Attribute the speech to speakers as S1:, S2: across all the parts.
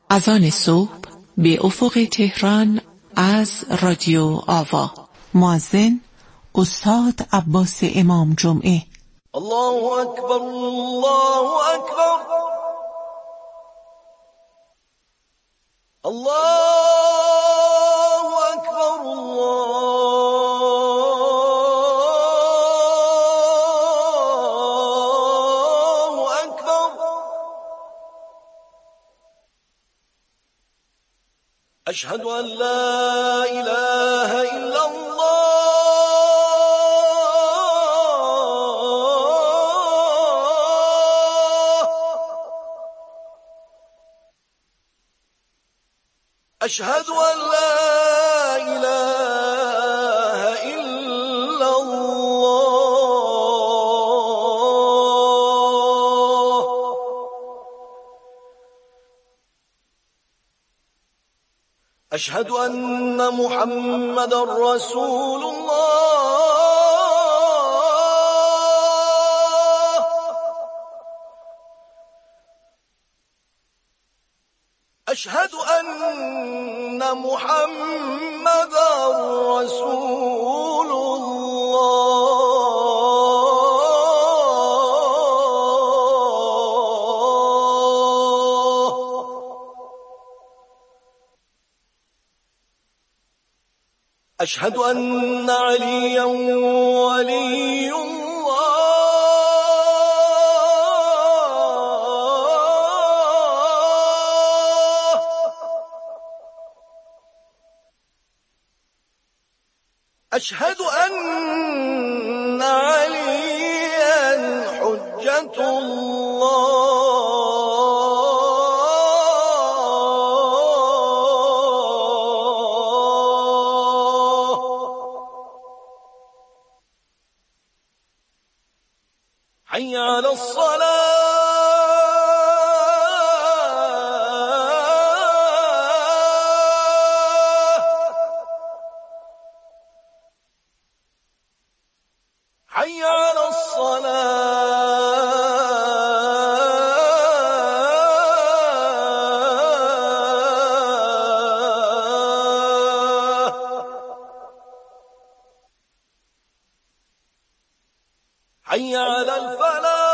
S1: اذان صبح به افق تهران از رادیو آوا. مؤذن استاد عباس امام جمعه.
S2: الله اکبر الله اکبر الله اکبر الله اکبر اشهد ان لا اله الا الله أشهد أن لا إله إلا الله أشهد أن محمد رسول الله أشهد أن محمد رسول الله أشهد أن عليا ولي أشهد أن عليا حجة الله حي على الصلاة حي على الصلاة حي على الفلاح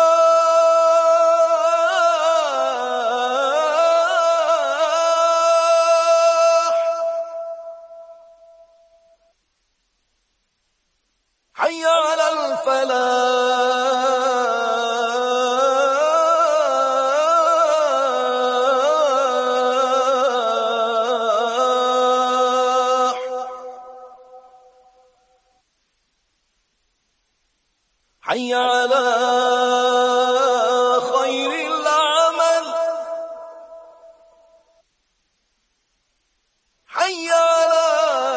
S2: حي على الفلاح حي على خير العمل حي على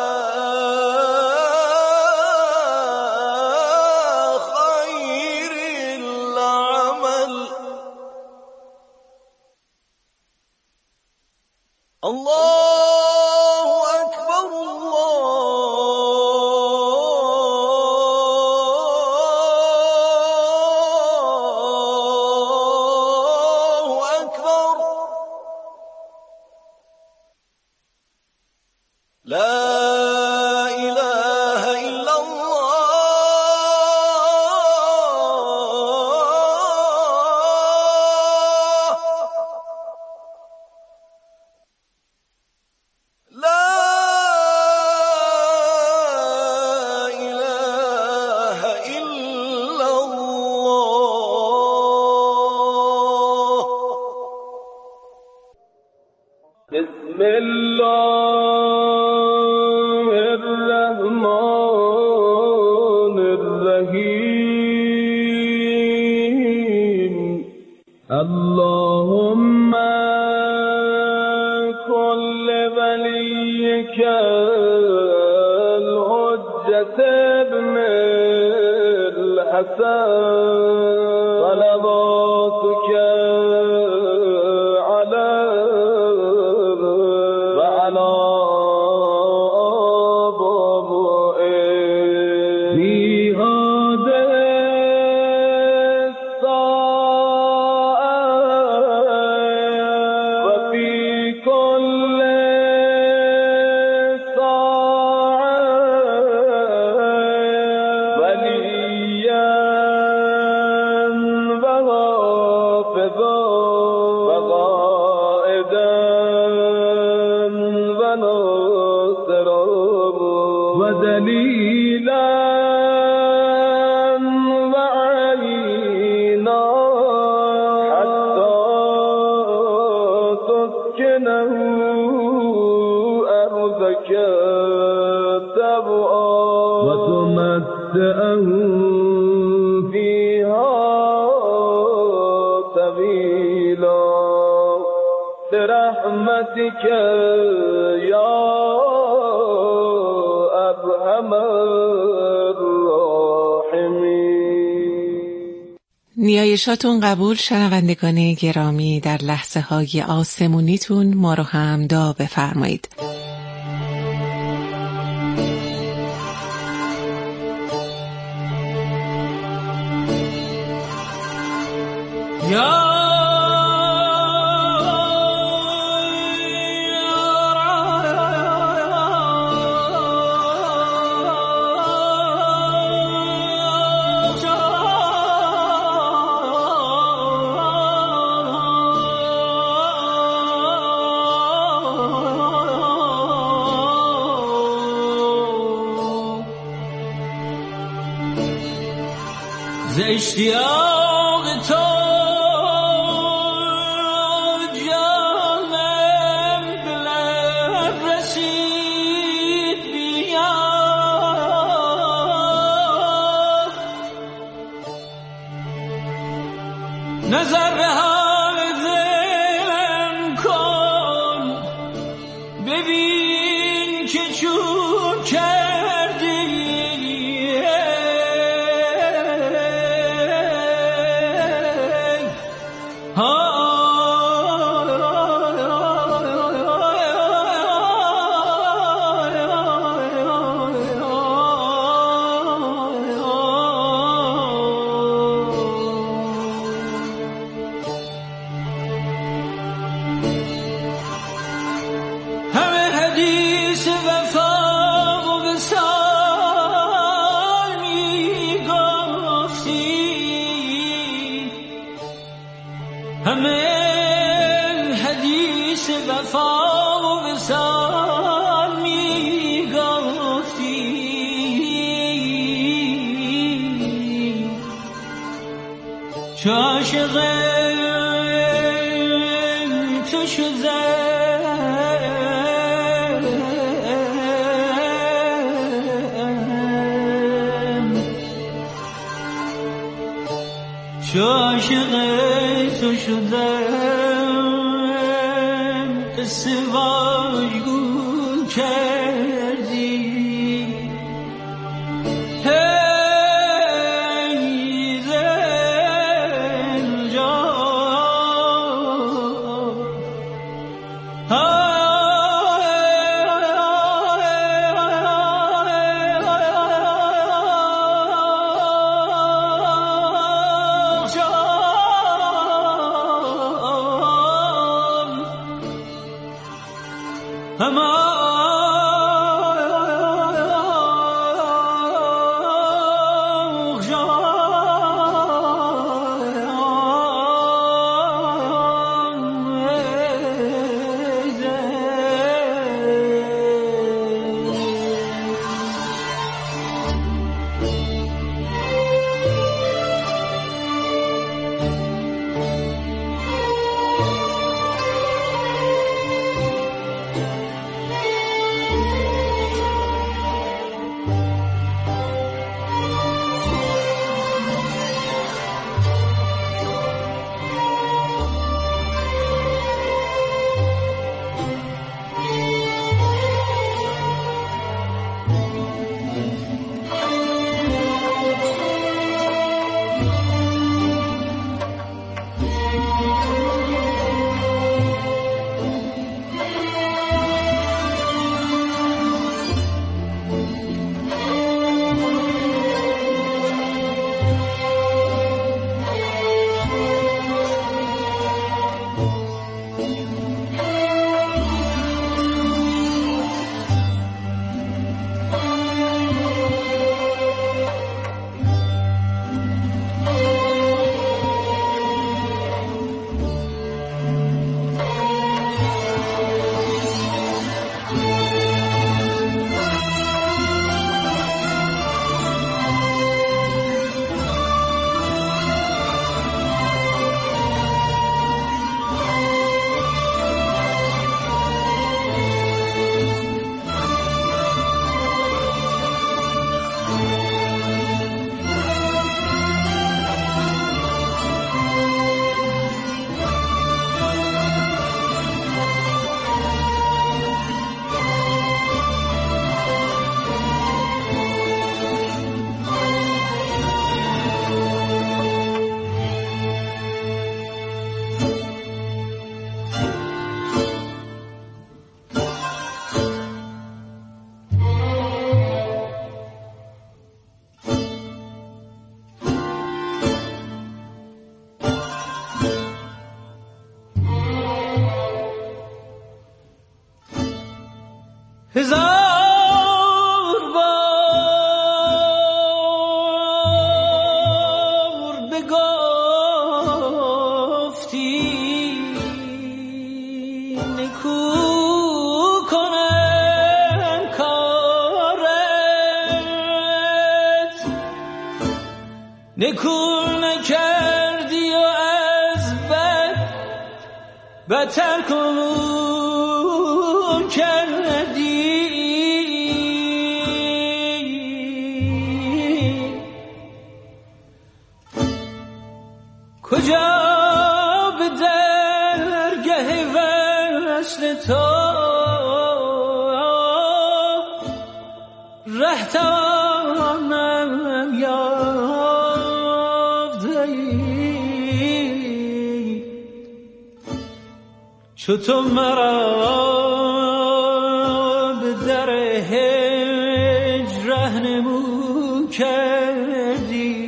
S2: خير العمل الله أكبر الله أكبر لا إله إلا الله لا إله إلا الله بسم الله الرحمن الرحيم اللهم كل وليك الحجة ابن الحسن صلواتك عليه وعلى آبائه في هذه الساعة وفي دلیلا و عینا حتی تسکنه ارضک طوعا و تمتعه برحمتك یا ارحم الراحمین.
S1: نیایشاتون قبول شنوندگان گرامی. در لحظه های آسمونیتون ما رو هم دعا بفرمایید.
S3: ز اشتیاق تو جانم به لب رسید بیا نظر به حال دلم کن ببین که چون کردی چو عاشق تو شدم چو عاشق تو شدم استواجگون کردی هزار بار بگفتی نکو کنم کارت، نکو نکردی و از بد بدتر کنون کردی. کجا به درگه وصل تو ره توانم یافتی، چو تو مرا به در هجر رهنمون کردی.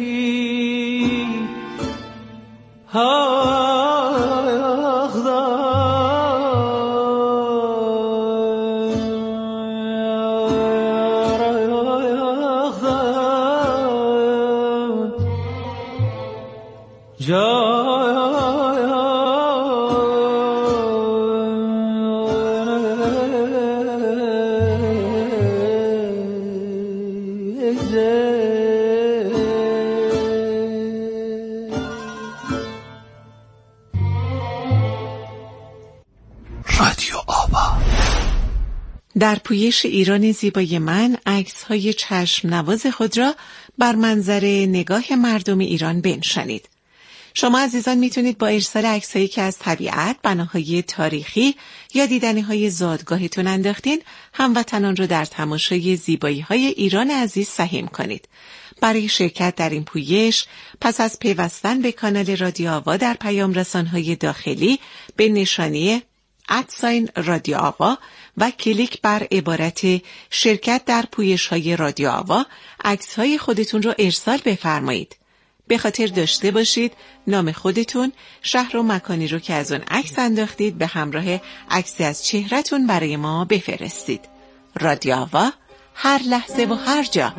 S1: در پویش ایران زیبای من عکس‌های چشم نواز خود را بر منظره نگاه مردم ایران بنشانید. شما عزیزان میتونید با ارسال عکس‌هایی که از طبیعت، بناهای تاریخی یا دیدنی‌های زادگاهتون انداختین هموطنان رو در تماشای زیبایی‌های ایران عزیز سهیم کنید. برای شرکت در این پویش پس از پیوستن به کانال رادیو آوا در پیام رسان‌های داخلی به نشانی @رادیو آوا و کلیک بر عبارت شرکت در پویش‌های رادیو آوا عکس‌های خودتون رو ارسال بفرمایید. به خاطر داشته باشید نام خودتون، شهر و مکانی رو که از اون عکس انداختید به همراه عکسی از چهره‌تون برای ما بفرستید. رادیو آوا، هر لحظه و هر جا.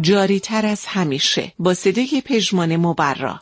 S1: جاری تر از همیشه با صدای پژمان مبرا.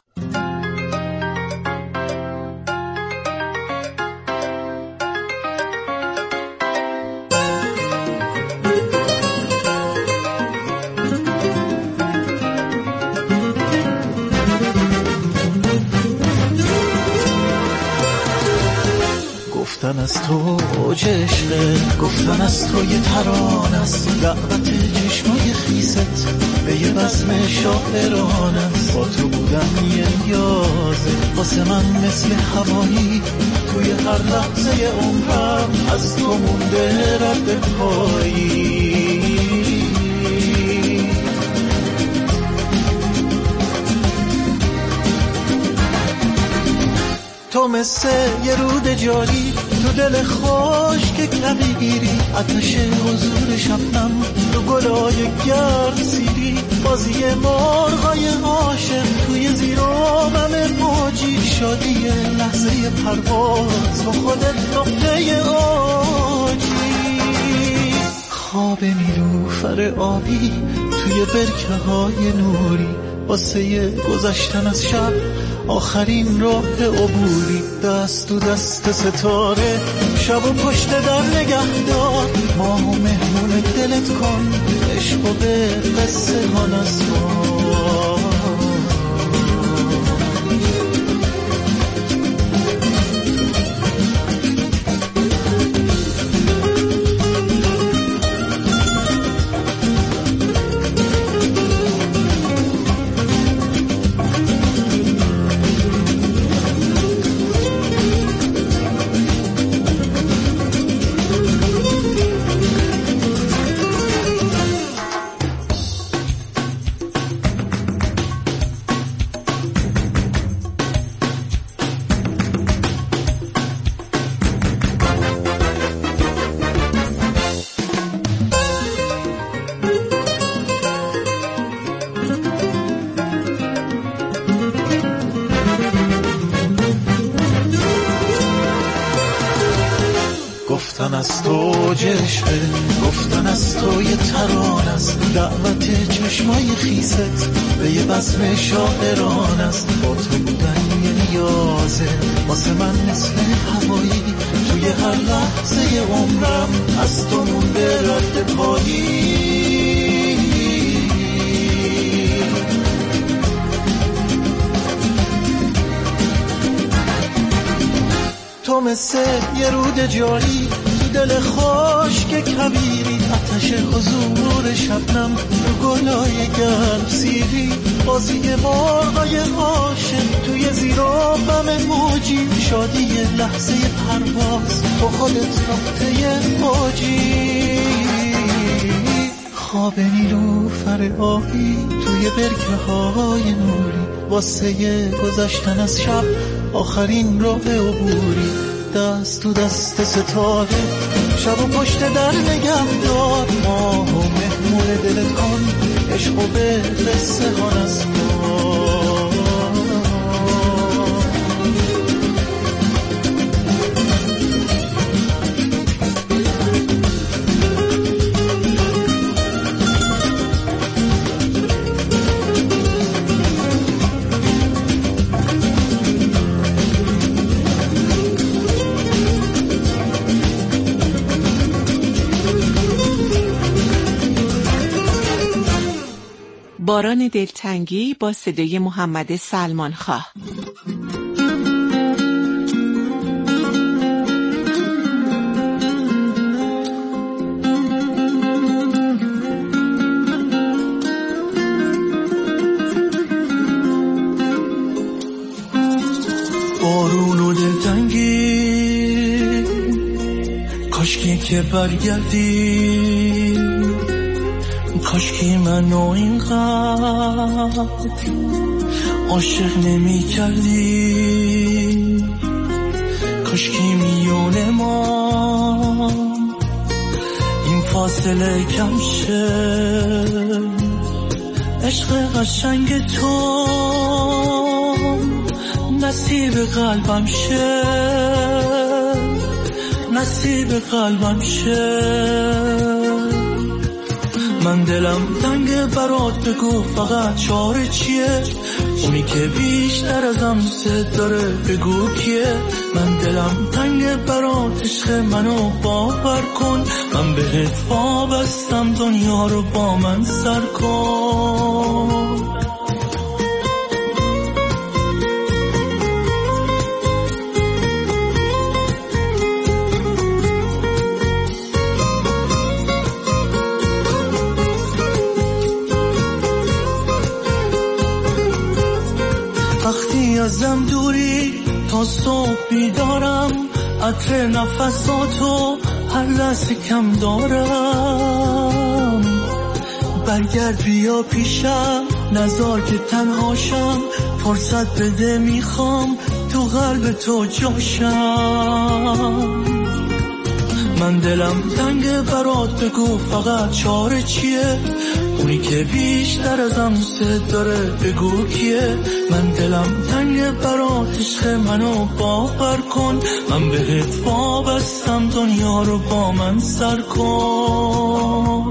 S4: گفتن از تو عشقه، گفتن از تو یه ترانه است، دعوت چشمای خیست به یه بزم شاعرانه است. با تو بودن یه نیازه واسه من مثل هوایی، توی هر لحظه عمرم از تو مونده رد پایی. تو مثل یه رود جاری تو دل خشک کویری، آتش حضور شبنم تو گلای گرد سیری، بازی مرغای عاشق توی زیرامم موجی، شادی لحظه پرواز با خودت نقطه اوجی. خواب نیلوفر آبی توی برکه های نوری، واسه گذشتن از شب آخرین راه عبوری. دست تو دست ستاره شب و پشت در نگهدار، ماه و مهمون دلت کن عشق و به قصه ها نسپار. گفتن از تو عشقه، گفتن از تو یه ترانه است، دعوت چشمای خیست به یه بزم شاعران است. با تو بودن یه نیازه واسه من مثل هوایی، توی هر لحظه عمرم از تو مونده رد پایی. تو مثل یه رود جاری تو دل خشک کویری، آتش حضور شبنم تو گلای گرم سیری، بازی مرغای عاشق توی زیرامم موجی، شادی لحظه پرواز تو خودت نقطه اوجی. خواب نیلوفر آبی توی برکه های نوری، واسه گذشتن از شب آخرین راه عبوری. دست تو دست ستاره شب و پشت در نگهدار، ماه و مهمون دلت کن عشق و به قصه ها نسپار.
S1: باران دلتنگی با صدای محمد سلمان خواه.
S4: بارون و دلتنگی کاشکی که برگردی، کاشکی منو اینقدر عاشق نمی کردی، کاشکی میون ما این فاصله کم شه، عشق قشنگ تو نصیب قلبم شه، نصیب قلبم شه. من دلم تنگ برات بگو فقط چاره چیه؟ اونی که بیشتر ازم دوست داره بگو کیه؟ من دلم تنگ برات، عشق منو باور کن، من بهت وابستم، دنیا رو با من سر کن. وقتی ازم دوری تا صبح بیدارم، عطر نفساتو هر لحظه کم دارم. برگرد بیا پیشم، نذار که تنهاشم، فرصت بده میخوام تو قلب تو جاشم. من دلم تنگ برات، بگو فقط چاره چیه؟ اونی که بیشتر ازم دوست داره بگو کیه؟ من دلم تنگ برات، عشق منو باور کن، من بهت وابستم، دنیا رو با من سر کن.